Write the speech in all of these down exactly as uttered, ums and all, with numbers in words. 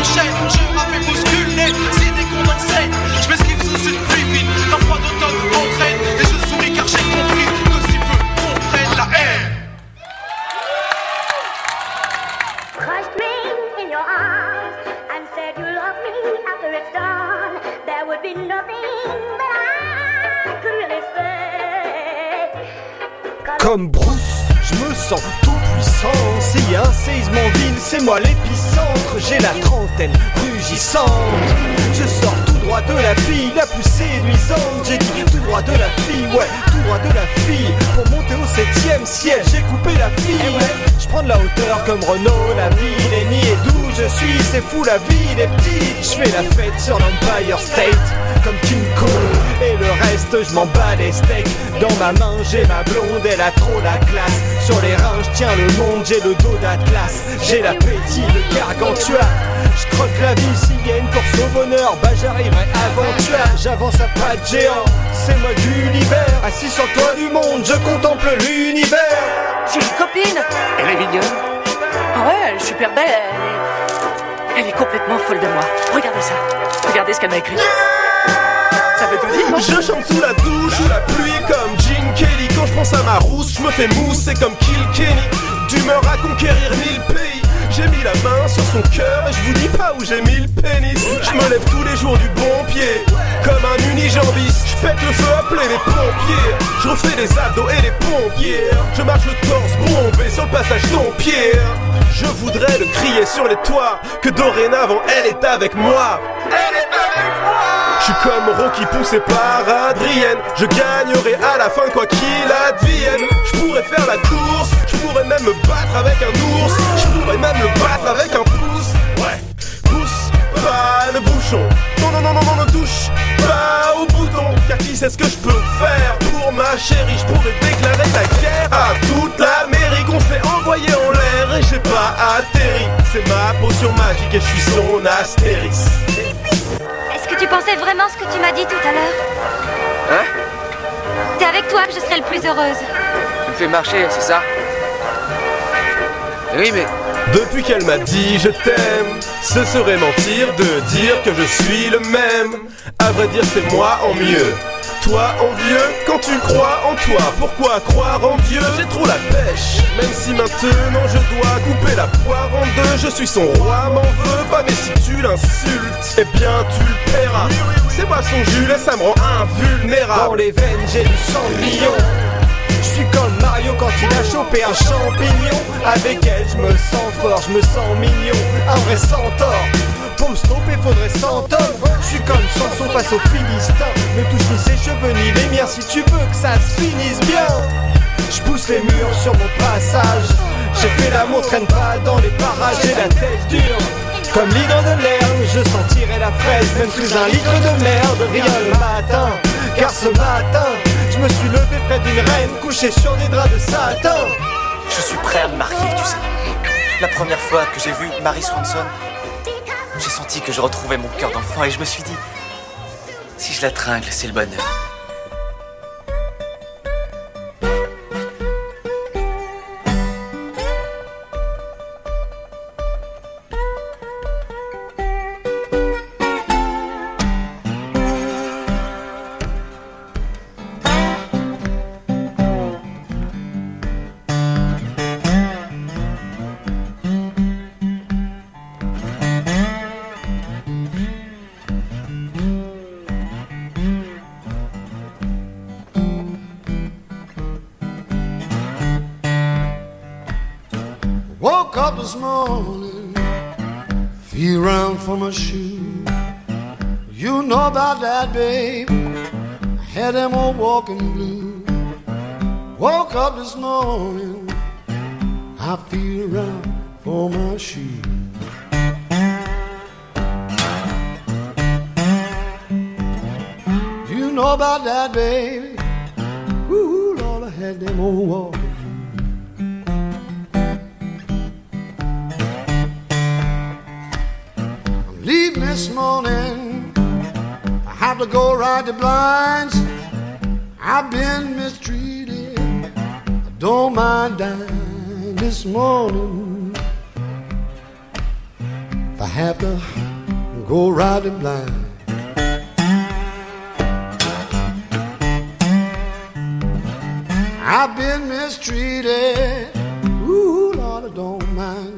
enchaîne, je rappe et bouscule les idées condensées. Je m'esquive sous une pluie vide, un froid d'automne m'entraîne. Et je souris car j'ai compris que si peu comprennent la haine. Crushed me in your arms and said you love me after it's done. There would be nothing that I could really say. Comme Bruce, je me sens tout puissant. S'il y a un séisme en ville, c'est moi l'épicentre. J'ai la trentaine rugissante. Je sors tout droit de la fille la plus séduisante. J'ai dit tout droit de la fille, ouais, tout droit de la fille. Pour monter au septième ciel, j'ai coupé la fille. Eh ouais, je prends de la hauteur comme Renault. La ville est niée d'où je suis, c'est fou la vie des petits. Je fais la fête sur l'Empire State comme King Kong. Et le reste, je m'en bats les steaks. Dans ma main, j'ai ma blonde, elle a trop la classe. Sur les reins, je tiens le monde, j'ai le dos d'Atlas. J'ai l'appétit de gargantua. Je croque la vie, s'il y a une course au bonheur, bah j'arriverai avant toi. J'avance à pas de géant, c'est moi Gulliver. Assis sur le toit du monde, je contemple l'univers. J'ai une copine. Elle est mignonne. Ah ouais, elle est super belle. Elle est... elle est complètement folle de moi. Regardez ça. Regardez ce qu'elle m'a écrit. Ça veut tout dire. Je chante sous la douche, sous la pluie comme Gene Kelly. Quand je pense à ma rousse, je me fais mousser comme Kill Kenny. D'humeur à conquérir mille pays. J'ai mis la main sur son cœur et je vous dis pas où j'ai mis le pénis. Je me lève tous les jours du bon pied, comme un unijambiste. Je pète le feu, appelez les pompiers. Je refais les abdos et les pompiers. Je marche le torse bombé sur le passage Dompierre. Je voudrais le crier sur les toits, que dorénavant elle est avec moi. Elle est avec moi. Je suis comme Rocky poussé par Adrienne. Je gagnerai à la fin quoi qu'il advienne. Je pourrais faire la course, je pourrais même me battre avec un ours. Je pourrais même le battre avec un pouce. Ouais, pousse pas le bouchon. Non, non, non, non, non, ne touche pas au bouton. Car qui sait ce que je peux faire pour ma chérie? Je pourrais déclarer la guerre à toute l'Amérique. On s'est envoyé en l'air et j'ai pas atterri. C'est ma potion magique et je suis son Astérix. Est-ce que tu pensais vraiment ce que tu m'as dit tout à l'heure? Hein? C'est avec toi que je serai le plus heureuse. Tu me fais marcher, c'est ça? Oui, mais... Depuis qu'elle m'a dit je t'aime, ce serait mentir de dire que je suis le même. À vrai dire c'est moi en mieux. Toi envieux, quand tu crois en toi, pourquoi croire en Dieu? J'ai trop la pêche, même si maintenant je dois couper la poire en deux. Je suis son roi, m'en veux pas, mais si tu l'insultes, eh bien tu le paieras. C'est moi son Jules et ça me rend invulnérable. Dans les veines j'ai du sang de lion. Je suis comme Mario quand il a chopé un champignon. Avec elle je me sens fort, je me sens mignon. Un vrai centaure. Pour me stopper faudrait cent hommes. Je suis comme Samson face aux Philistins. Ne touche ni ses cheveux ni les miens si tu veux que ça se finisse bien. Je pousse les murs sur mon passage. J'ai fait l'amour, traîne pas dans les parages. J'ai la tête dure comme l'hydre de l'herbe. Je sentirai la fraise même sous un litre de merde. Rien le matin, car ce matin je me suis levé près d'une reine couchée sur des draps de satin. Je suis prêt à me marier, tu sais. La première fois que j'ai vu Mary Swanson, j'ai senti que je retrouvais mon cœur d'enfant et je me suis dit, si je la tringle, c'est le bonheur. Woke up this morning, feel round for my shoe. You know about that, babe. I had them old walking blue. Woke up this morning, I feel round for my shoe. You know about that, baby. Ooh, Lord, I had them old walking. Leave this morning, I have to go ride the blinds. I've been mistreated, I don't mind dying this morning. If I have to go riding blind. I've been mistreated, ooh, Lord, I don't mind.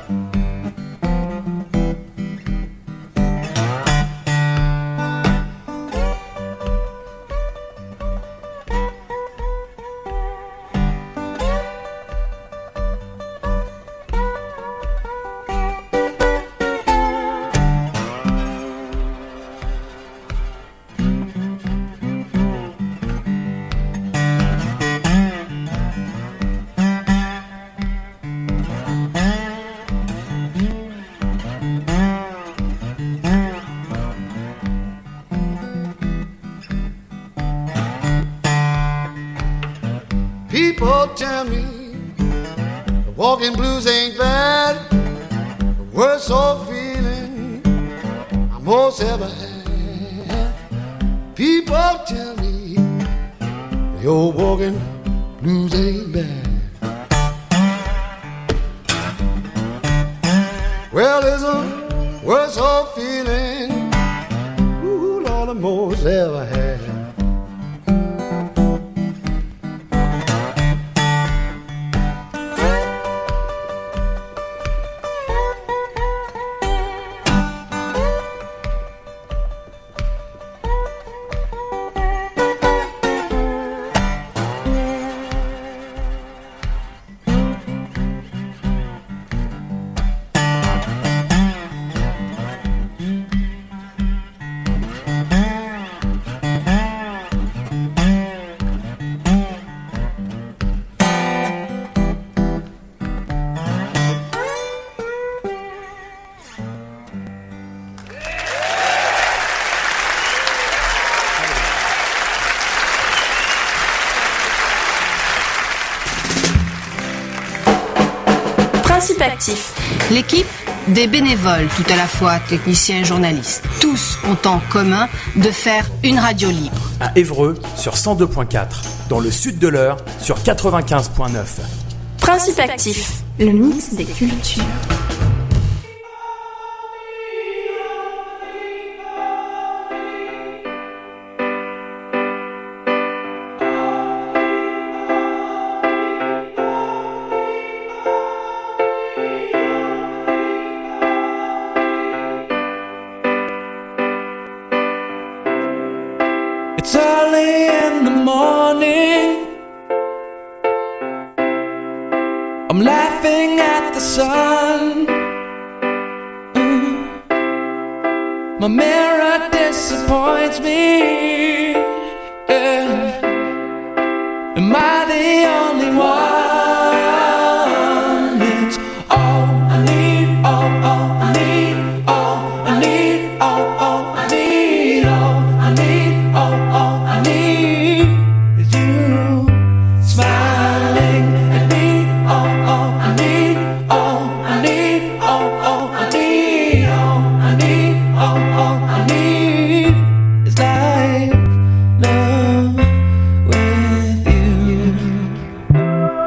People tell me the walking blues ain't bad. The worst old feeling I most ever had. People tell me the old walking blues ain't bad. Well, there's a worst old feeling, ooh, Lord, I most ever had. Principe actif. L'équipe, des bénévoles, tout à la fois techniciens et journalistes. Tous ont en commun de faire une radio libre. À Évreux sur cent deux point quatre, dans le sud de l'Eure sur quatre-vingt-quinze point neuf. Principe actif, le mix des cultures. It's early in the morning. I'm laughing at the sun. Mm. My mirror disappoints me. Yeah. Am I the only one? It's all I need, all, all I need, all I need, all, all I need, all I need, all, all I need is you smiling at me. All, all I need, all I need, all, all I need, all I need, all, all I need is life, love with you.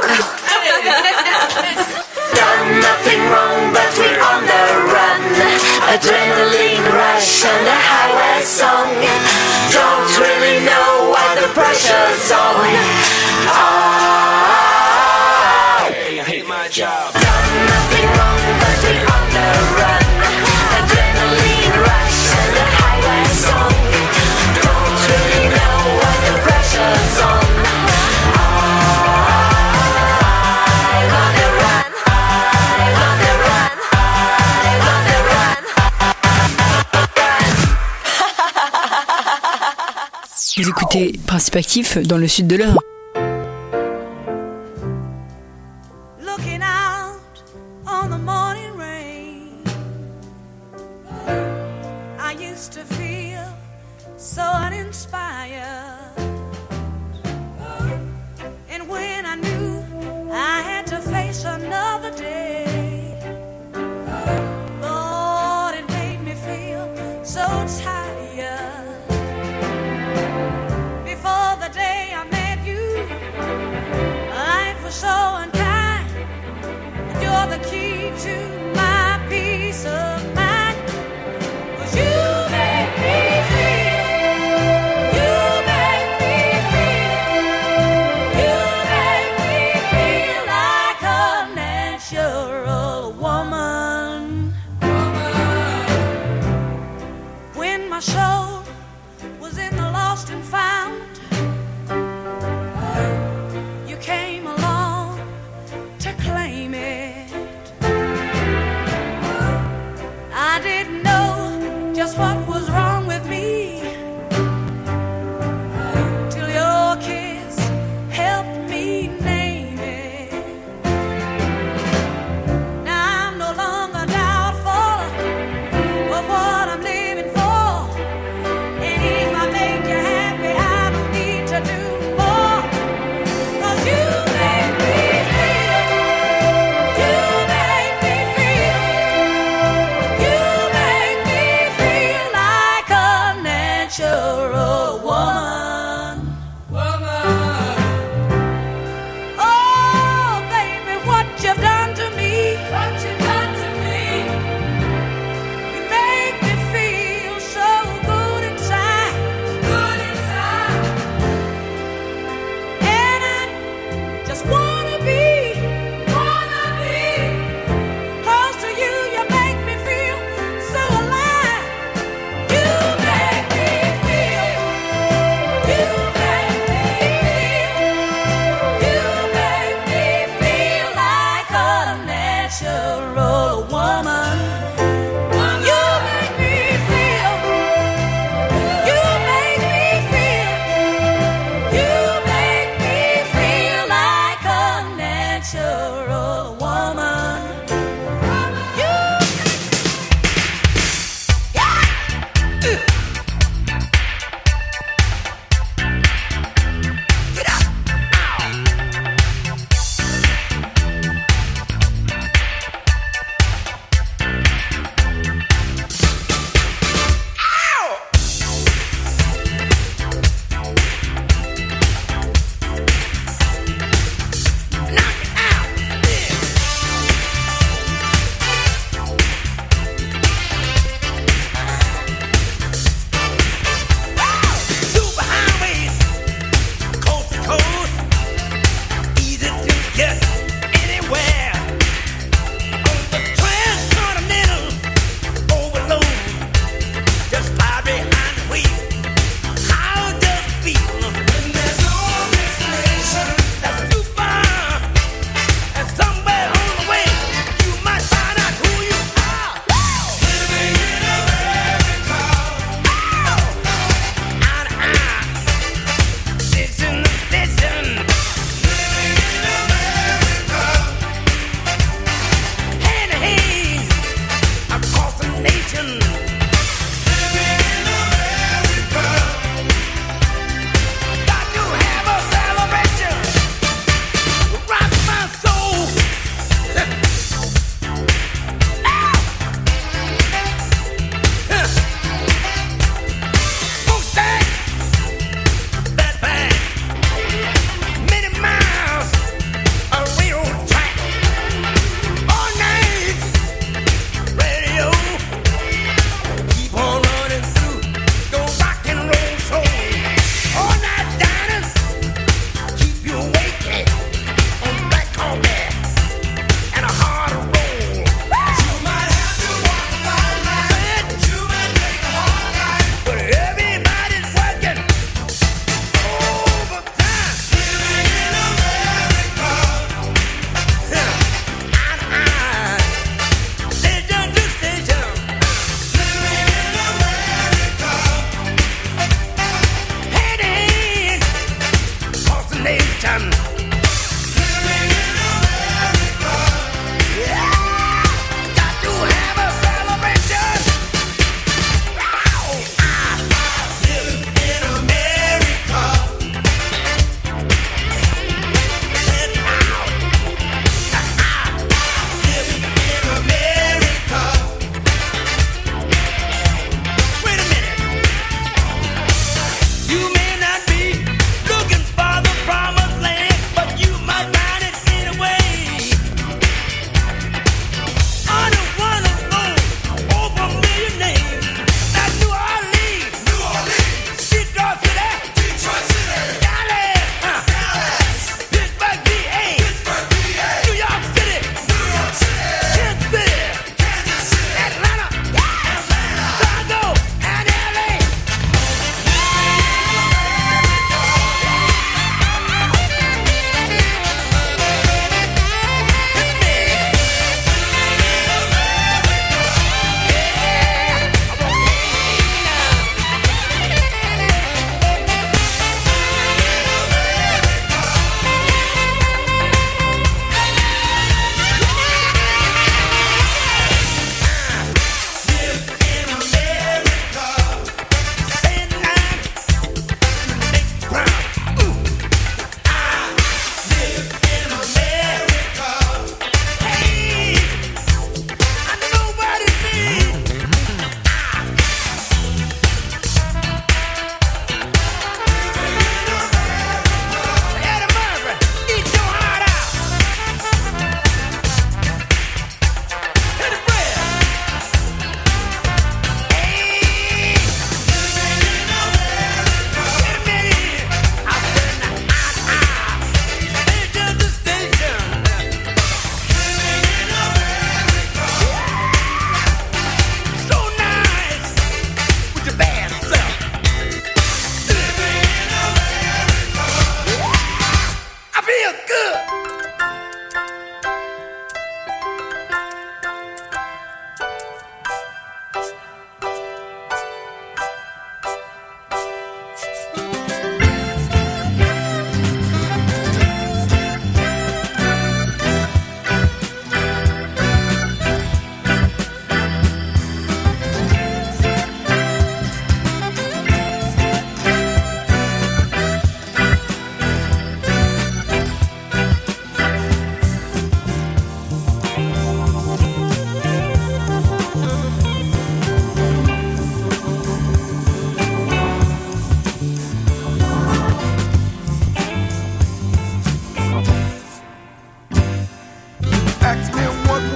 Done nothing wrong, but we're on the run. Adrenaline rush and a highway song. Don't really know why the pressure's on. Oh, hey, I hate my job. Done nothing wrong, but we're on the run. Adrenaline rush and a highway song. Don't really know why the pressure's on. Vous écoutez Principe Actif dans le sud de l'Eure. Looking out on the morning rain, I used to feel so uninspired. And when I knew I had to face another day, Lord, it made me feel so tired. Before the day I met you, life was so unkind. And you're the key to my peace of mind. 'Cause you make me feel, you make me feel, you make me feel like a natural woman. When my soul was in the lost and found, you came along to claim it.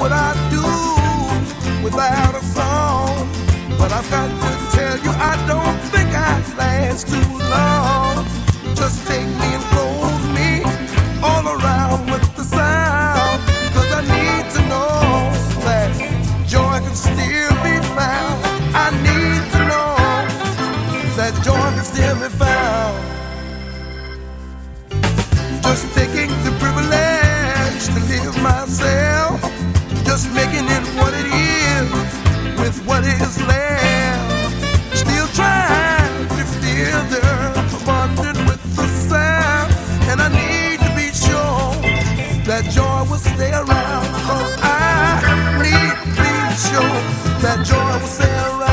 what I'd do without a song. But I've got to tell you, I don't think I'd last too long. Just take me and close me all around with the sound. Cause I need to know that joy can still be found. I need to know that joy can still be found. Just taking the privilege to live myself, just making it what it is with what is left. Still trying to feel the earth abundant with the sound. And I need to be sure that joy will stay around. Cause I need to be sure that joy will stay around.